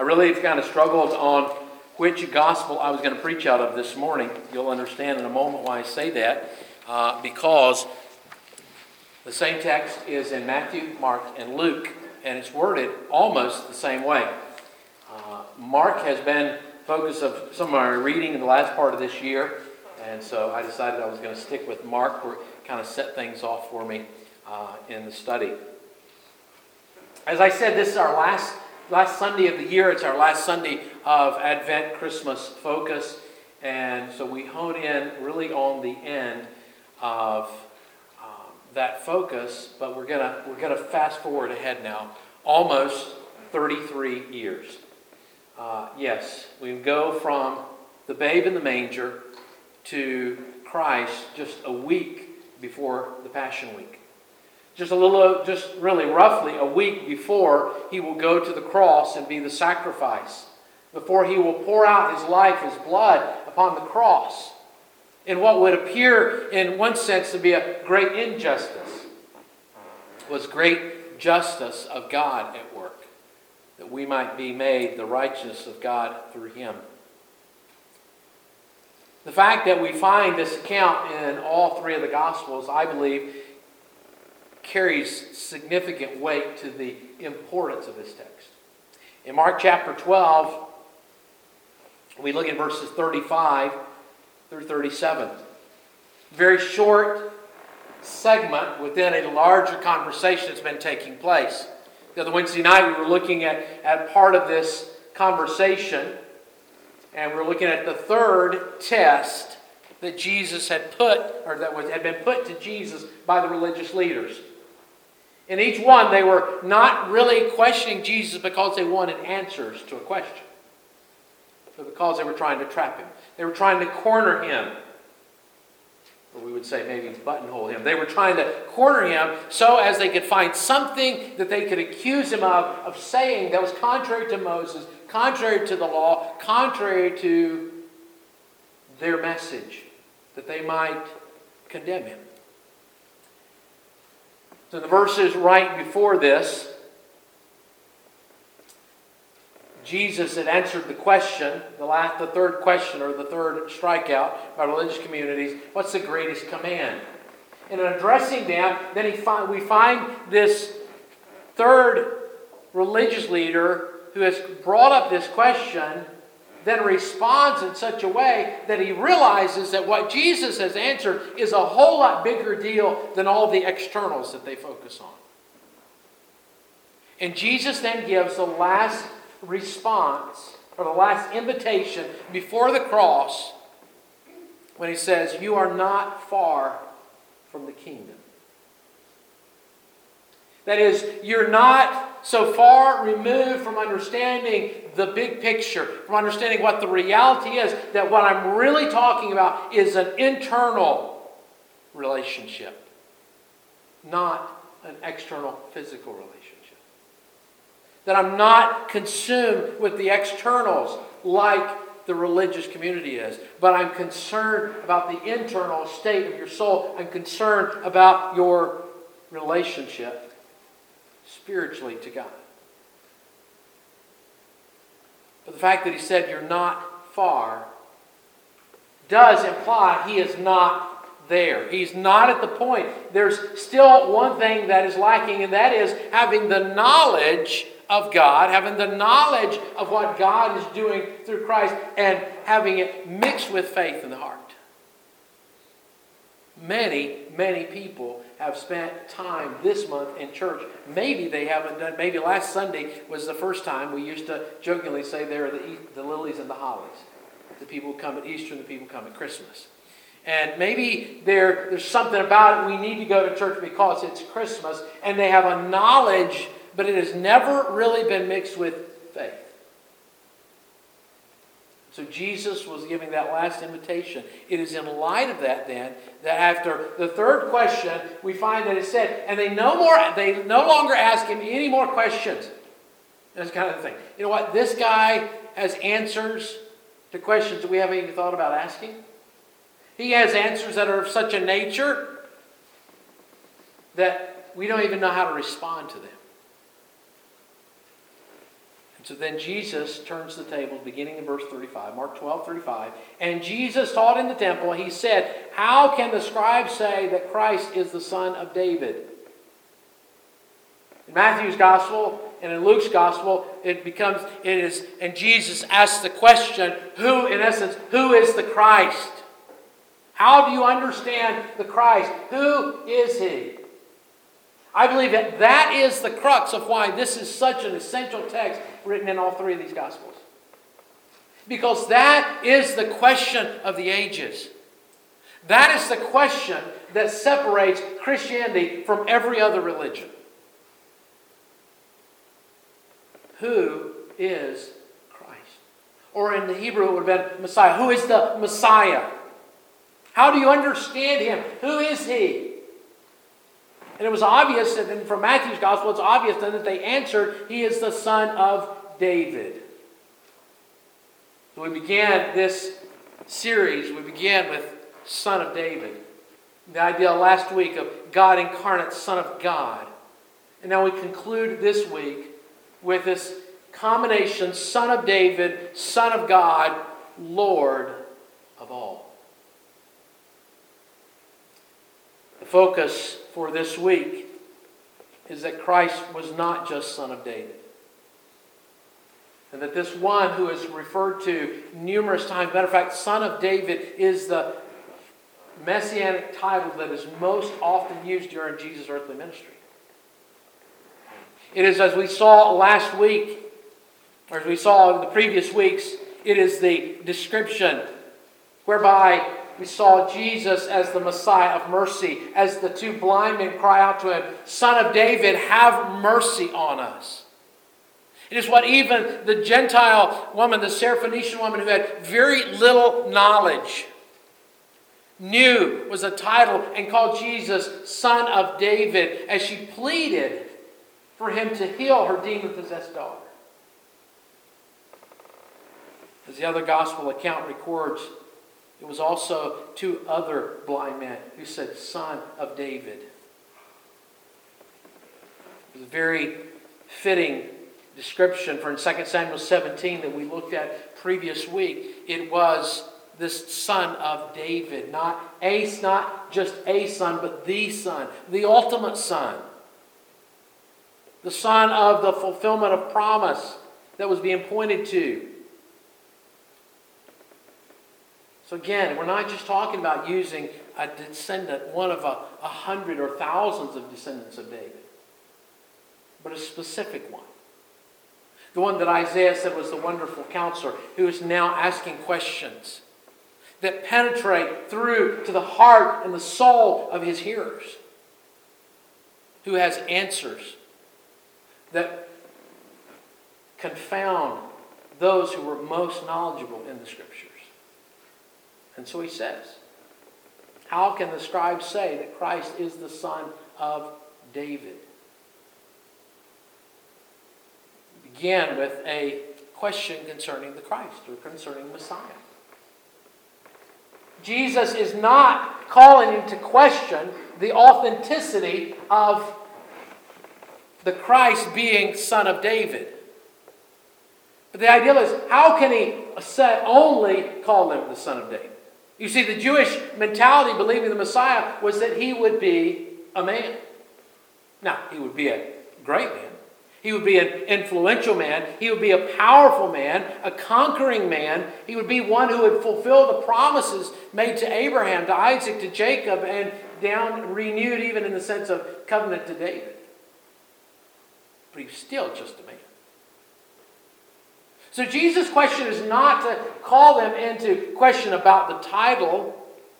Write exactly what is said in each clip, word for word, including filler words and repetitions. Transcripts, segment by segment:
I really kind of struggled on which gospel I was going to preach out of this morning. You'll understand in a moment why I say that, uh, because the same text is in Matthew, Mark, and Luke, and it's worded almost the same way. Uh, Mark has been focus of some of my reading in the last part of this year, and so I decided I was going to stick with Mark, where it kind of set things off for me uh, in the study. As I said, this is our last last Sunday of the year. It's our last Sunday of Advent Christmas focus, and so we hone in really on the end of um, that focus. But we're gonna we're gonna fast forward ahead now, almost thirty-three years. Uh, yes, we go from the babe in the manger to Christ just a week before the Passion Week. Just a little, just really roughly a week before he will go to the cross and be the sacrifice. Before he will pour out his life, his blood upon the cross. In what would appear in one sense to be a great injustice, was great justice of God at work. That we might be made the righteousness of God through him. The fact that we find this account in all three of the Gospels, I believe, carries significant weight to the importance of this text. In Mark chapter twelve, we look at verses thirty-five through thirty-seven. Very short segment within a larger conversation that's been taking place. The other Wednesday night we were looking at, at part of this conversation, and we're looking at the third test that Jesus had put, or that was, had been put to Jesus by the religious leaders. In each one, they were not really questioning Jesus because they wanted answers to a question, but because they were trying to trap him. They were trying to corner him. Or we would say maybe buttonhole him. They were trying to corner him so as they could find something that they could accuse him of, of saying that was contrary to Moses, contrary to the law, contrary to their message, that they might condemn him. So in the verses right before this, Jesus had answered the question, the last, the third question, or the third strikeout by religious communities. What's the greatest command? And in addressing them, then he find, we find this third religious leader who has brought up this question, then responds in such a way that he realizes that what Jesus has answered is a whole lot bigger deal than all the externals that they focus on. And Jesus then gives the last response, or the last invitation before the cross, when he says, "You are not far from the kingdom." That is, you're not so far removed from understanding the big picture, from understanding what the reality is, that what I'm really talking about is an internal relationship, not an external physical relationship. That I'm not consumed with the externals like the religious community is, but I'm concerned about the internal state of your soul. I'm concerned about your relationship spiritually to God. But the fact that he said you're not far does imply he is not there. He's not at the point. There's still one thing that is lacking, and that is having the knowledge of God, having the knowledge of what God is doing through Christ, and having it mixed with faith in the heart. Many, many people have spent time this month in church. Maybe they haven't done, maybe last Sunday was the first time. We used to jokingly say there are the, the lilies and the hollies. The people who come at Easter and the people who come at Christmas. And maybe there, there's something about it. We need to go to church because it's Christmas, and they have a knowledge, but it has never really been mixed with faith. So Jesus was giving that last invitation. It is in light of that then that after the third question, we find that it said, and they no more they no longer ask him any more questions. That's kind of the thing. You know what? This guy has answers to questions that we haven't even thought about asking. He has answers that are of such a nature that we don't even know how to respond to them. So then Jesus turns the tables, beginning in verse thirty-five, Mark twelve, thirty-five. And Jesus taught in the temple. He said, how can the scribes say that Christ is the son of David? In Matthew's gospel and in Luke's gospel, it becomes, it is, and Jesus asks the question, who, in essence, who is the Christ? How do you understand the Christ? Who is He? I believe that that is the crux of why this is such an essential text written in all three of these Gospels. Because that is the question of the ages. That is the question that separates Christianity from every other religion. Who is Christ? Or in the Hebrew it would have been Messiah. Who is the Messiah? How do you understand Him? Who is He? And it was obvious, and from Matthew's gospel, it's obvious then that they answered, He is the son of David. So we began this series, we began with Son of David. The idea last week of God incarnate, Son of God. And now we conclude this week with this combination, Son of David, Son of God, Lord of all. The focus for this week is that Christ was not just Son of David. And that this one who is referred to numerous times, matter of fact, Son of David is the messianic title that is most often used during Jesus' earthly ministry. It is, as we saw last week, or as we saw in the previous weeks, it is the description whereby we saw Jesus as the Messiah of mercy, as the two blind men cry out to Him, Son of David, have mercy on us. It is what even the Gentile woman, the Syrophoenician woman who had very little knowledge, knew was a title and called Jesus Son of David as she pleaded for Him to heal her demon-possessed daughter. As the other gospel account records, it was also two other blind men who said, Son of David. It was a very fitting description for in Second Samuel seventeen that we looked at previous week. It was this Son of David, not a, not just a son, but the Son, the ultimate Son. The Son of the fulfillment of promise that was being pointed to. So again, we're not just talking about using a descendant, one of a, a hundred or thousands of descendants of David, but a specific one. The one that Isaiah said was the wonderful counselor, who is now asking questions that penetrate through to the heart and the soul of his hearers, who has answers that confound those who were most knowledgeable in the Scriptures. And so he says, how can the scribes say that Christ is the Son of David? We began with a question concerning the Christ, or concerning the Messiah. Jesus is not calling into question the authenticity of the Christ being Son of David. But the idea is, how can he say, only call him the Son of David? You see, the Jewish mentality believing the Messiah was that he would be a man. Now, he would be a great man. He would be an influential man. He would be a powerful man, a conquering man. He would be one who would fulfill the promises made to Abraham, to Isaac, to Jacob, and down renewed even in the sense of covenant to David. But he was still just a man. So Jesus' question is not to call them into question about the title,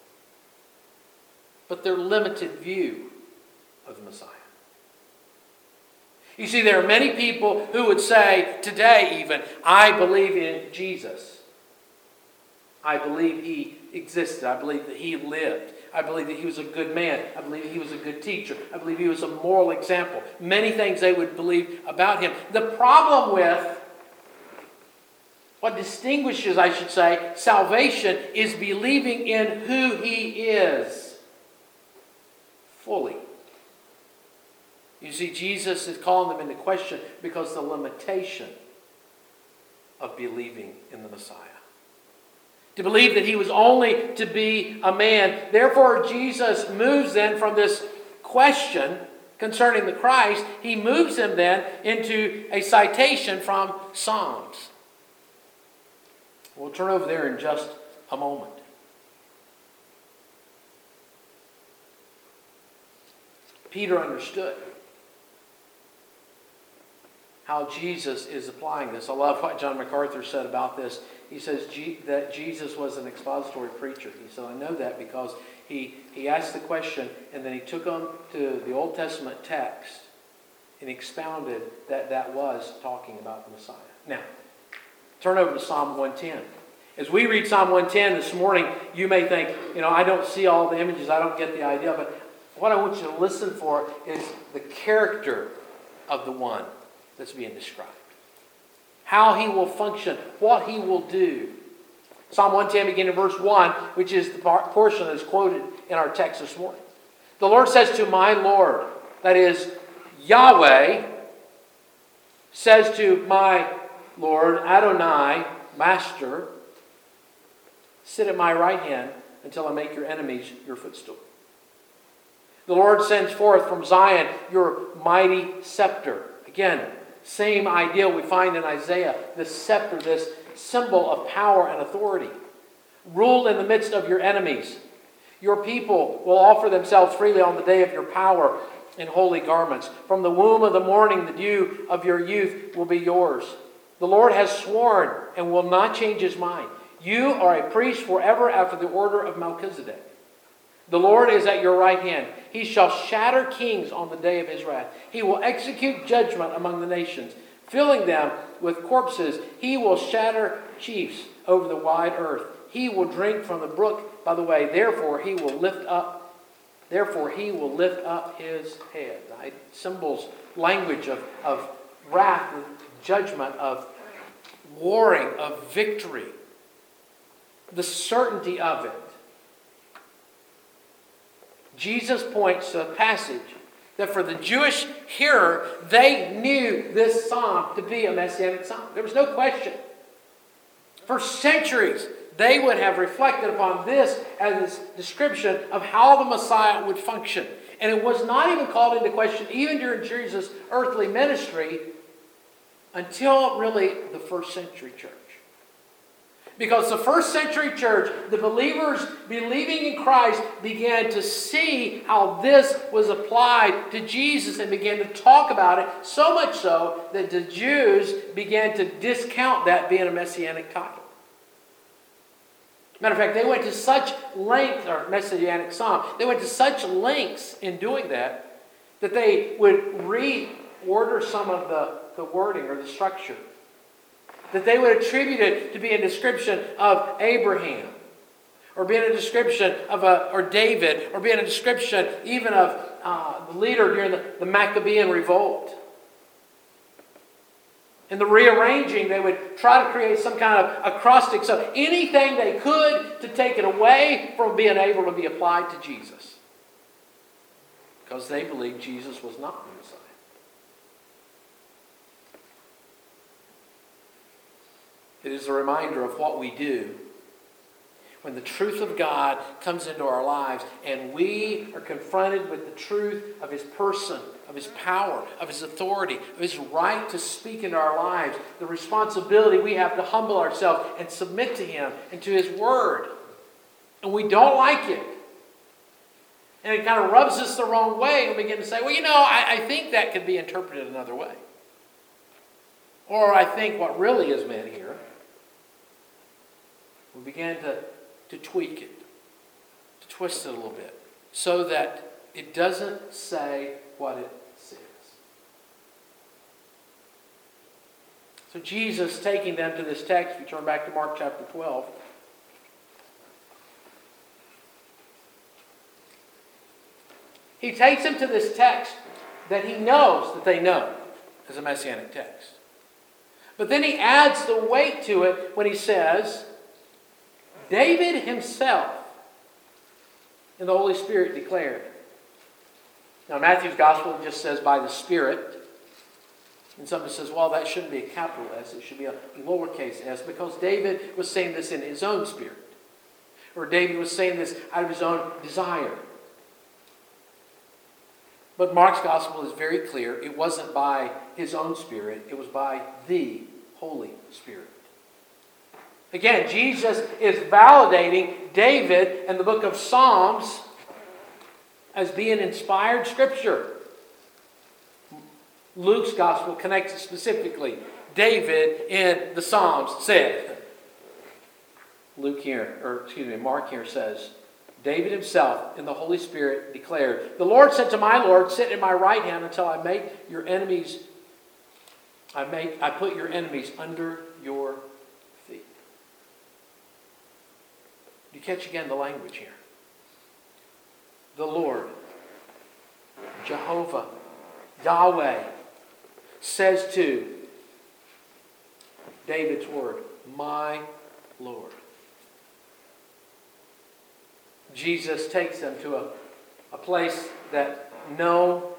but their limited view of the Messiah. You see, there are many people who would say today even, I believe in Jesus. I believe He existed. I believe that He lived. I believe that He was a good man. I believe He was a good teacher. I believe He was a moral example. Many things they would believe about Him. The problem with what distinguishes, I should say, salvation is believing in who He is fully. You see, Jesus is calling them into question because the limitation of believing in the Messiah. To believe that he was only to be a man. Therefore, Jesus moves then from this question concerning the Christ, he moves him then into a citation from Psalms. We'll turn over there in just a moment. Peter understood how Jesus is applying this. I love what John MacArthur said about this. He says G- that Jesus was an expository preacher. He said, I know that because he, he asked the question and then he took them to the Old Testament text and expounded that that was talking about the Messiah. Now, turn over to Psalm one ten. As we read Psalm one ten this morning, you may think, you know, I don't see all the images, I don't get the idea, but what I want you to listen for is the character of the one that's being described. How he will function, what he will do. Psalm one ten, beginning in verse one, which is the portion that is quoted in our text this morning. The Lord says to my Lord, that is, Yahweh, says to my Lord, Adonai, Master, sit at my right hand until I make your enemies your footstool. The Lord sends forth from Zion your mighty scepter. Again, same idea we find in Isaiah. This scepter, this symbol of power and authority. Rule in the midst of your enemies. Your people will offer themselves freely on the day of your power in holy garments. From the womb of the morning, the dew of your youth will be yours. The Lord has sworn and will not change his mind. You are a priest forever after the order of Melchizedek. The Lord is at your right hand. He shall shatter kings on the day of his wrath. He will execute judgment among the nations, filling them with corpses. He will shatter chiefs over the wide earth. He will drink from the brook by the way. Therefore he will lift up, therefore he will lift up his head. It symbols language of, of wrath, judgment, of warring, of victory. The certainty of it. Jesus points to a passage that for the Jewish hearer, they knew this psalm to be a messianic psalm. There was no question. For centuries, they would have reflected upon this as a description of how the Messiah would function. And it was not even called into question, even during Jesus' earthly ministry, until really the first century church. Because the first century church, the believers believing in Christ, began to see how this was applied to Jesus and began to talk about it, so much so that the Jews began to discount that being a messianic title. Matter of fact, they went to such lengths, or messianic psalm, they went to such lengths in doing that, that they would reorder some of the, the wording or the structure. That they would attribute it to be a description of Abraham, or being a description of a, or David, or being a description even of uh, the leader during the, the Maccabean revolt. In the rearranging, they would try to create some kind of acrostic, so anything they could to take it away from being able to be applied to Jesus. Because they believed Jesus was not the Messiah. It is a reminder of what we do when the truth of God comes into our lives and we are confronted with the truth of his person, of his power, of his authority, of his right to speak into our lives, the responsibility we have to humble ourselves and submit to him and to his word. And we don't like it. And it kind of rubs us the wrong way and we begin to say, well, you know, I, I think that could be interpreted another way. Or I think what really is meant here. We began to, to tweak it, to twist it a little bit, so that it doesn't say what it says. So Jesus, taking them to this text, we turn back to Mark chapter twelve. He takes them to this text that he knows that they know as a messianic text. But then he adds the weight to it when he says, David himself in the Holy Spirit declared. Now Matthew's Gospel just says by the Spirit. And somebody says, well, that shouldn't be a capital S, it should be a lowercase s, because David was saying this in his own spirit. Or David was saying this out of his own desire. But Mark's gospel is very clear. It wasn't by his own spirit, it was by the Holy Spirit. Again, Jesus is validating David and the book of Psalms as being inspired scripture. Luke's gospel connects it specifically. David in the Psalms said. Luke here, or excuse me, Mark here says, David himself in the Holy Spirit declared, the Lord said to my Lord, sit at my right hand until I make your enemies, I make, I put your enemies under your feet. Do you catch again the language here? The Lord, Jehovah, Yahweh, says to David's word, my Lord. Jesus takes them to a, a place that no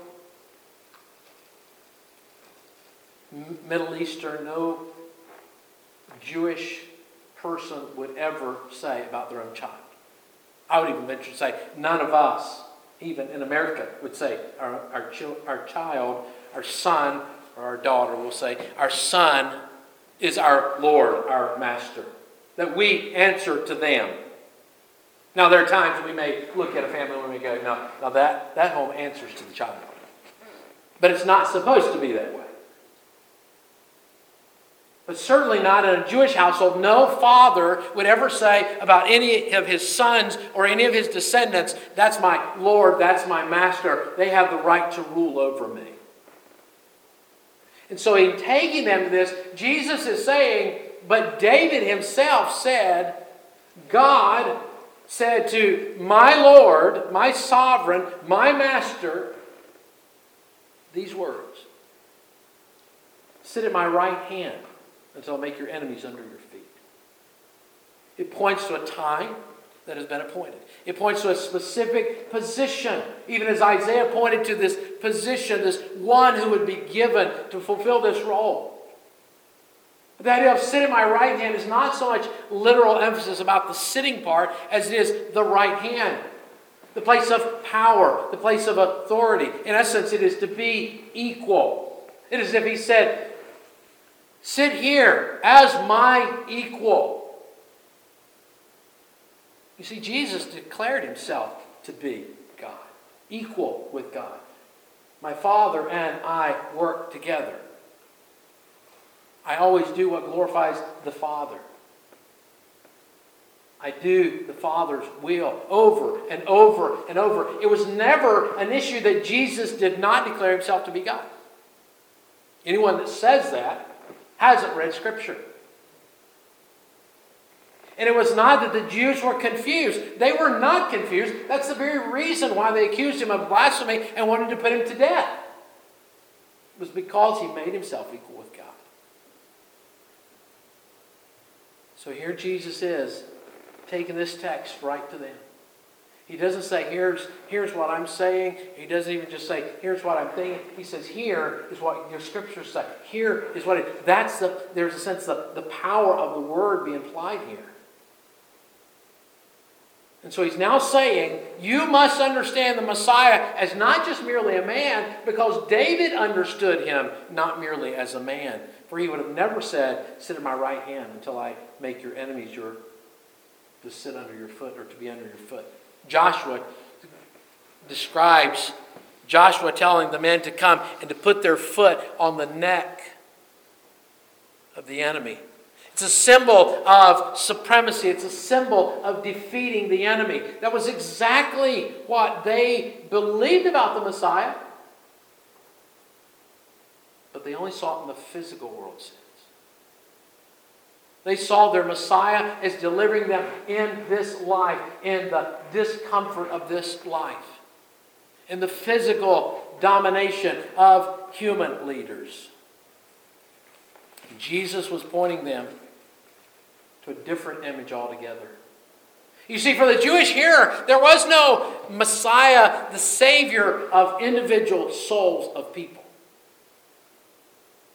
Middle Eastern, no Jewish person would ever say about their own child. I would even venture to say none of us, even in America, would say our, our, ch- our child, our son, or our daughter will say, our son is our Lord, our master. That we answer to them. Now, there are times we may look at a family and we go, no, now that, that home answers to the child. But it's not supposed to be that way. But certainly not in a Jewish household. No father would ever say about any of his sons or any of his descendants, that's my Lord, that's my master. They have the right to rule over me. And so in taking them to this, Jesus is saying, but David himself said, God said to my Lord, my sovereign, my master, these words. Sit at my right hand until I make your enemies under your feet. It points to a time that has been appointed. It points to a specific position. Even as Isaiah pointed to this position, this one who would be given to fulfill this role. The idea of sit at my right hand is not so much literal emphasis about the sitting part as it is the right hand. The place of power, the place of authority. In essence, it is to be equal. It is as if he said, sit here as my equal. You see, Jesus declared himself to be God, equal with God. My Father and I work together. I always do what glorifies the Father. I do the Father's will over and over and over. It was never an issue that Jesus did not declare himself to be God. Anyone that says that hasn't read Scripture. And it was not that the Jews were confused. They were not confused. That's the very reason why they accused him of blasphemy and wanted to put him to death. It was because he made himself equal with God. So here Jesus is, taking this text right to them. He doesn't say, here's, here's what I'm saying. He doesn't even just say, here's what I'm thinking. He says, here is what your scriptures say. Here is what it, that's the, there's a sense of the power of the word being applied here. And so he's now saying, you must understand the Messiah as not just merely a man, because David understood him not merely as a man. For he would have never said, sit at my right hand until I make your enemies your, to sit under your foot or to be under your foot. Joshua describes Joshua telling the men to come and to put their foot on the neck of the enemy. It's a symbol of supremacy. It's a symbol of defeating the enemy. That was exactly what they believed about the Messiah. But they only saw it in the physical world sense. They saw their Messiah as delivering them in this life, in the discomfort of this life, in the physical domination of human leaders. Jesus was pointing them to a different image altogether. You see, for the Jewish hearer, there was no Messiah, the Savior of individual souls of people.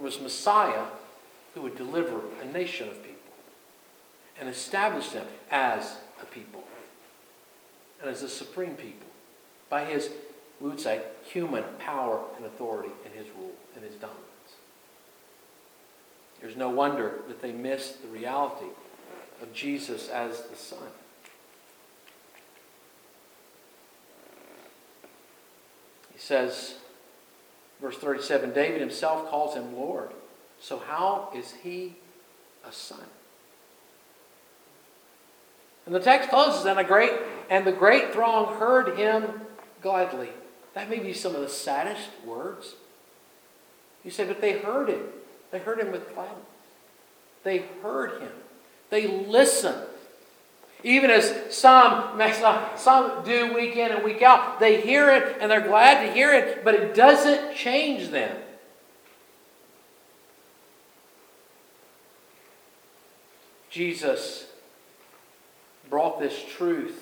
was Messiah who would deliver a nation of people and establish them as a people and as a supreme people by his, we would say, human power and authority and his rule and his dominance. There's no wonder that they missed the reality of Jesus as the Son. He says, verse thirty-seven, David himself calls him Lord. So how is he a son? And the text closes, and a great and the great throng heard him gladly. That may be some of the saddest words. You say, but they heard him. They heard him with gladness. They heard him. They listened. Even as some, some do week in and week out, they hear it and they're glad to hear it, but it doesn't change them. Jesus brought this truth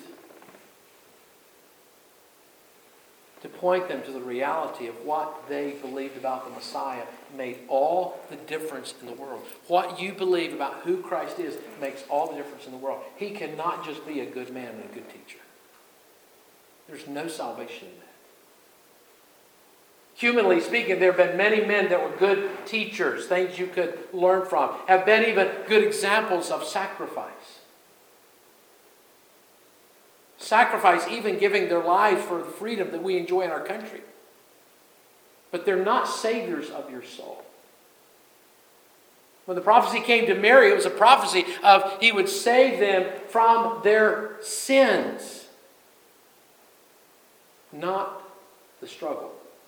to point them to the reality of what they believed about the Messiah made all the difference in the world. What you believe about who Christ is makes all the difference in the world. He cannot just be a good man and a good teacher. There's no salvation in that. Humanly speaking, there have been many men that were good teachers, things you could learn from, have been even good examples of sacrifice. Sacrifice, even giving their lives for the freedom that we enjoy in our country. But they're not saviors of your soul. When the prophecy came to Mary, it was a prophecy of he would save them from their sins. Not the struggle.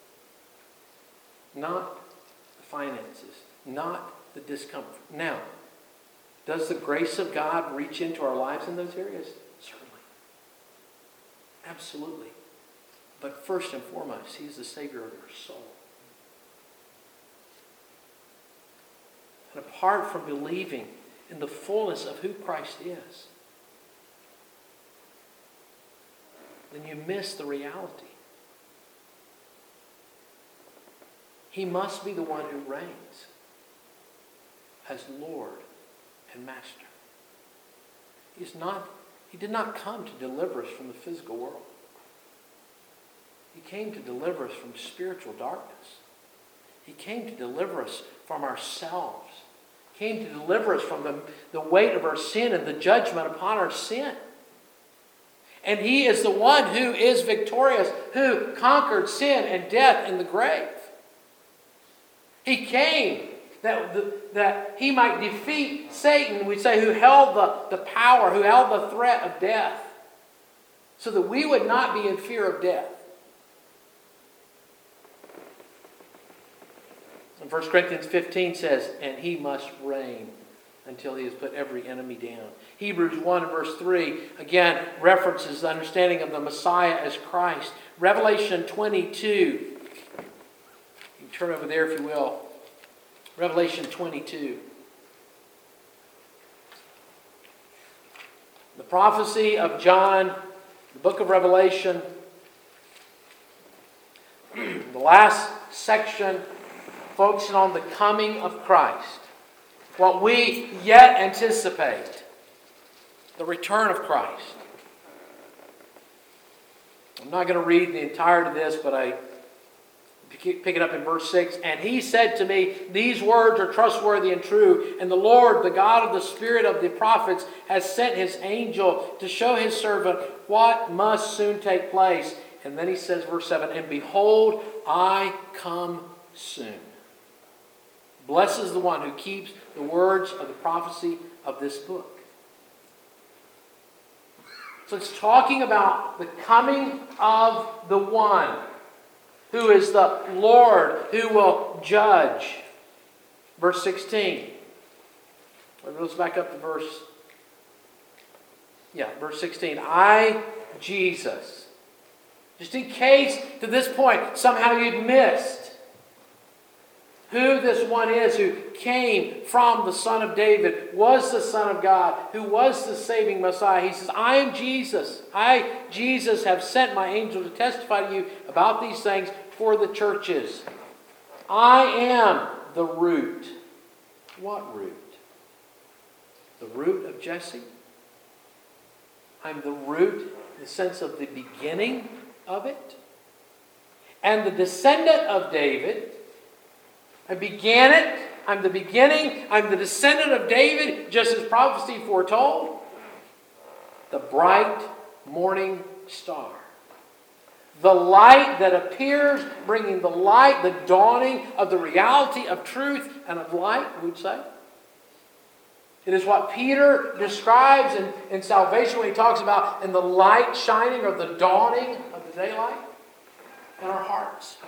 Not the finances. Not the discomfort. Now, does the grace of God reach into our lives in those areas? Certainly. Absolutely. But first and foremost, he's the Savior of your soul. And apart from believing in the fullness of who Christ is, then you miss the reality. He must be the one who reigns as Lord and Master. He's not, he did not come to deliver us from the physical world. He came to deliver us from spiritual darkness. He came to deliver us from ourselves. He came to deliver us from the, the weight of our sin and the judgment upon our sin. And he is the one who is victorious, who conquered sin and death in the grave. He came that, the, that he might defeat Satan, we say, who held the, the power, who held the threat of death, so that we would not be in fear of death. And First Corinthians fifteen says, and he must reign until he has put every enemy down. Hebrews one and verse three, again, references the understanding of the Messiah as Christ. Revelation twenty-two. You can turn over there if you will. Revelation twenty-two. The prophecy of John, the book of Revelation, the last section focusing on the coming of Christ. What we yet anticipate, the return of Christ. I'm not going to read the entirety of this, but I pick it up in verse six. And he said to me, these words are trustworthy and true. And the Lord, the God of the Spirit of the prophets, has sent his angel to show his servant what must soon take place. And then he says, verse seven, and behold, I come soon. Blessed is the one who keeps the words of the prophecy of this book. So it's talking about the coming of the one who is the Lord who will judge. Verse sixteen. Let's back up to verse. Yeah, verse sixteen. I, Jesus. Just in case to this point somehow you'd missed who this one is who came from the Son of David, was the Son of God, who was the saving Messiah. He says, I am Jesus. I, Jesus, have sent my angel to testify to you about these things for the churches. I am the root. What root? The root of Jesse? I'm the root in the sense of the beginning of it. And the descendant of David. I began it. I'm the beginning. I'm the descendant of David, just as prophecy foretold. The bright morning star. The light that appears, bringing the light, the dawning of the reality of truth and of light, we'd say. It is what Peter describes in, in salvation when he talks about in the light shining or the dawning of the daylight in our hearts.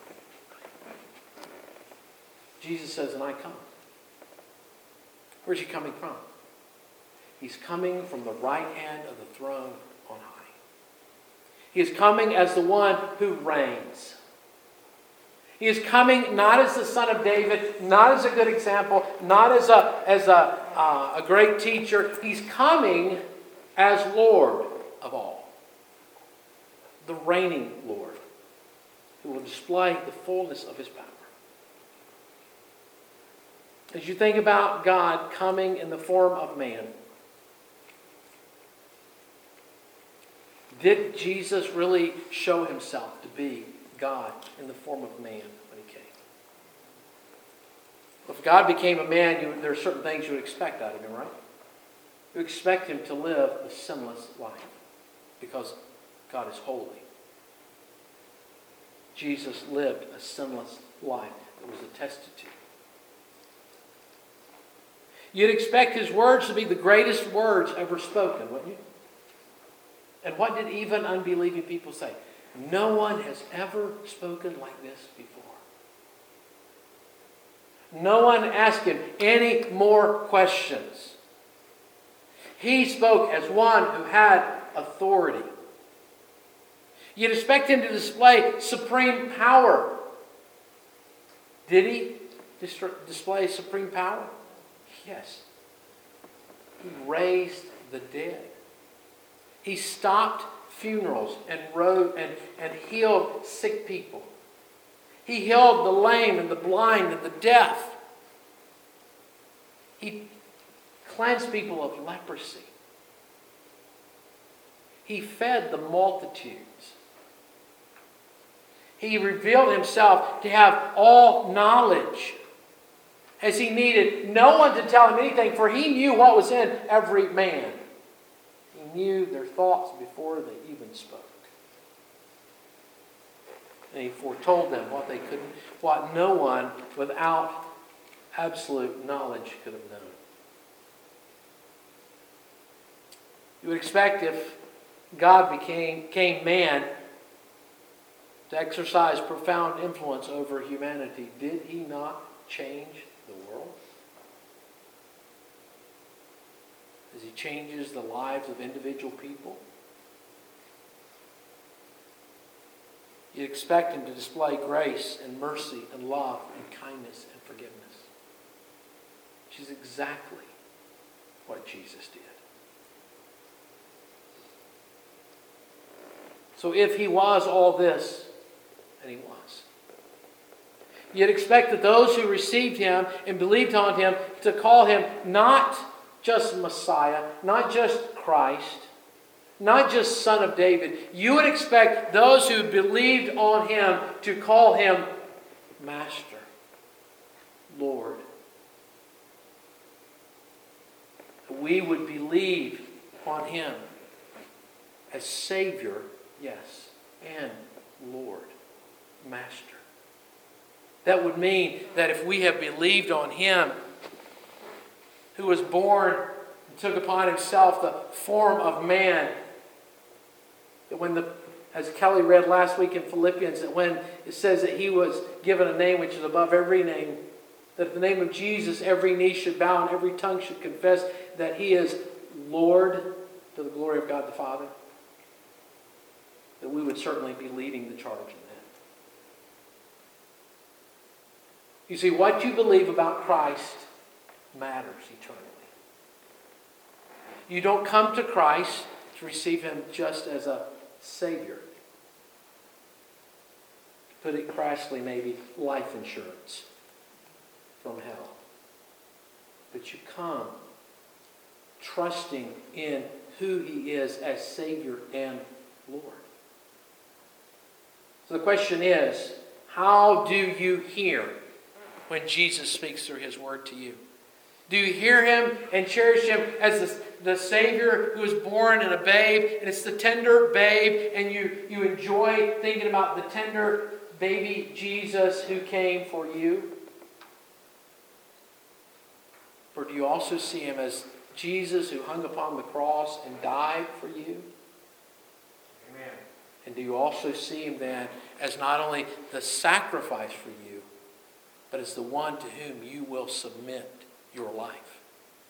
Jesus says, and I come. Where's he coming from? He's coming from the right hand of the throne on high. He is coming as the one who reigns. He is coming not as the son of David, not as a good example, not as a, as a, uh, a great teacher. He's coming as Lord of all. The reigning Lord who will display the fullness of his power. As you think about God coming in the form of man, did Jesus really show himself to be God in the form of man when he came? If God became a man, you, there are certain things you would expect out of him, right? You expect him to live a sinless life because God is holy. Jesus lived a sinless life that was attested to. You'd expect his words to be the greatest words ever spoken, wouldn't you? And what did even unbelieving people say? No one has ever spoken like this before. No one asked him any more questions. He spoke as one who had authority. You'd expect him to display supreme power. Did he display supreme power? Yes. He raised the dead. He stopped funerals and wrote and, and healed sick people. He healed the lame and the blind and the deaf. He cleansed people of leprosy. He fed the multitudes. He revealed himself to have all knowledge, as he needed no one to tell him anything, for he knew what was in every man. He knew their thoughts before they even spoke. And he foretold them what they couldn't, what no one without absolute knowledge could have known. You would expect if God became, became man to exercise profound influence over humanity, did he not change the world? As he changes the lives of individual people? You'd expect him to display grace and mercy and love and kindness and forgiveness. Which is exactly what Jesus did. So if he was all this, and he was, you'd expect that those who received him and believed on him to call him not just Messiah, not just Christ, not just Son of David. You would expect those who believed on him to call him Master, Lord. We would believe on him as Savior, yes, and Lord, Master. That would mean that if we have believed on him, who was born and took upon himself the form of man, that when the, as Kelly read last week in Philippians, that when it says that he was given a name which is above every name, that at the name of Jesus every knee should bow and every tongue should confess that he is Lord to the glory of God the Father, that we would certainly be leading the charge in that. You see, what you believe about Christ matters eternally. You don't come to Christ to receive him just as a Savior. To put it crassly, maybe life insurance. from hell. But you come trusting in who He is as Savior and Lord. So the question is, how do you hear when Jesus speaks through His Word to you? Do you hear Him and cherish Him as the, the Savior who was born in a babe, and it's the tender babe, and you, you enjoy thinking about the tender baby Jesus who came for you? Or do you also see Him as Jesus who hung upon the cross and died for you? Amen. And do you also see Him then as not only the sacrifice for you, but as the one to whom you will submit your life?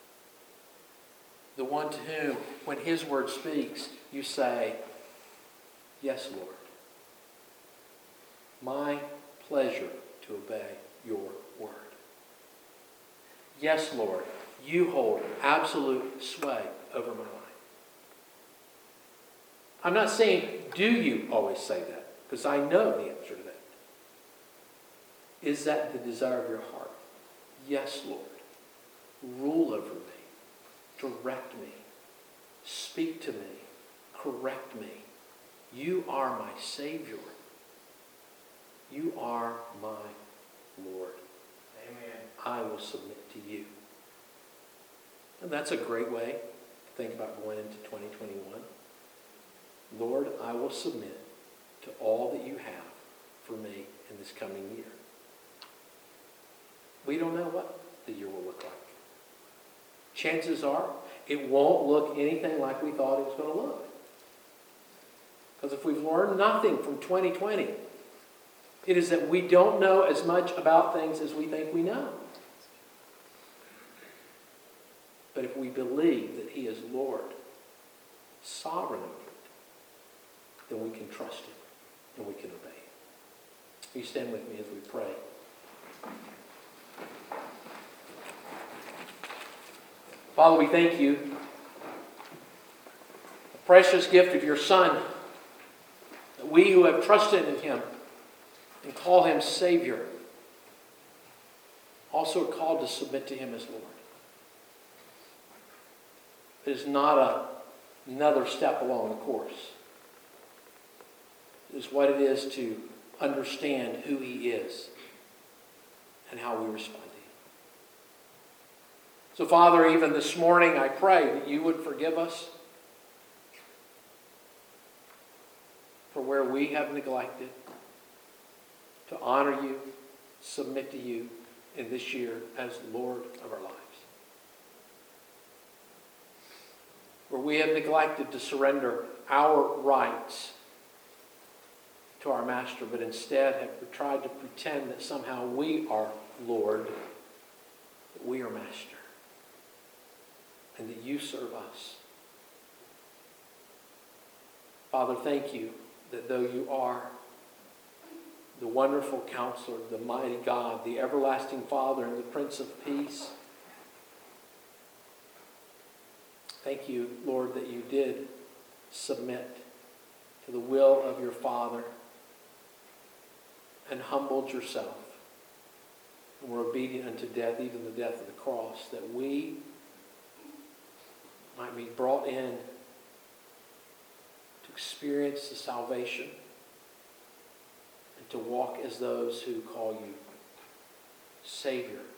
The one to whom, when His Word speaks, you say, yes, Lord. My pleasure to obey your word. Yes, Lord, you hold absolute sway over my life. I'm not saying, do you always say that? Because I know the answer to that. Is that the desire of your heart? Yes, Lord. Rule over me. Direct me. Speak to me. Correct me. You are my Savior. You are my Lord. Amen. I will submit to you. And that's a great way to think about going into twenty twenty-one. Lord, I will submit to all that you have for me in this coming year. We don't know what the year will look like. Chances are it won't look anything like we thought it was going to look. Because if we've learned nothing from twenty twenty, it is that we don't know as much about things as we think we know. But if we believe that He is Lord, sovereign over it, then we can trust Him and we can obey Him. Will you stand with me as we pray? Father, we thank you. The precious gift of your Son, that we who have trusted in Him and call Him Savior, also are called to submit to Him as Lord. It is not a, another step along the course. It is what it is to understand who He is and how we respond to Him. So, Father, even this morning I pray that you would forgive us for where we have neglected to honor you, submit to you in this year as Lord of our lives. Where we have neglected to surrender our rights to our Master, but instead have tried to pretend that somehow we are Lord, that we are Master, and that you serve us. Father, thank you that though you are the wonderful Counselor, the mighty God, the everlasting Father, and the Prince of Peace, thank you, Lord, that you did submit to the will of your Father and humbled yourself and were obedient unto death, even the death of the cross, that we might be brought in to experience the salvation and to walk as those who call you Savior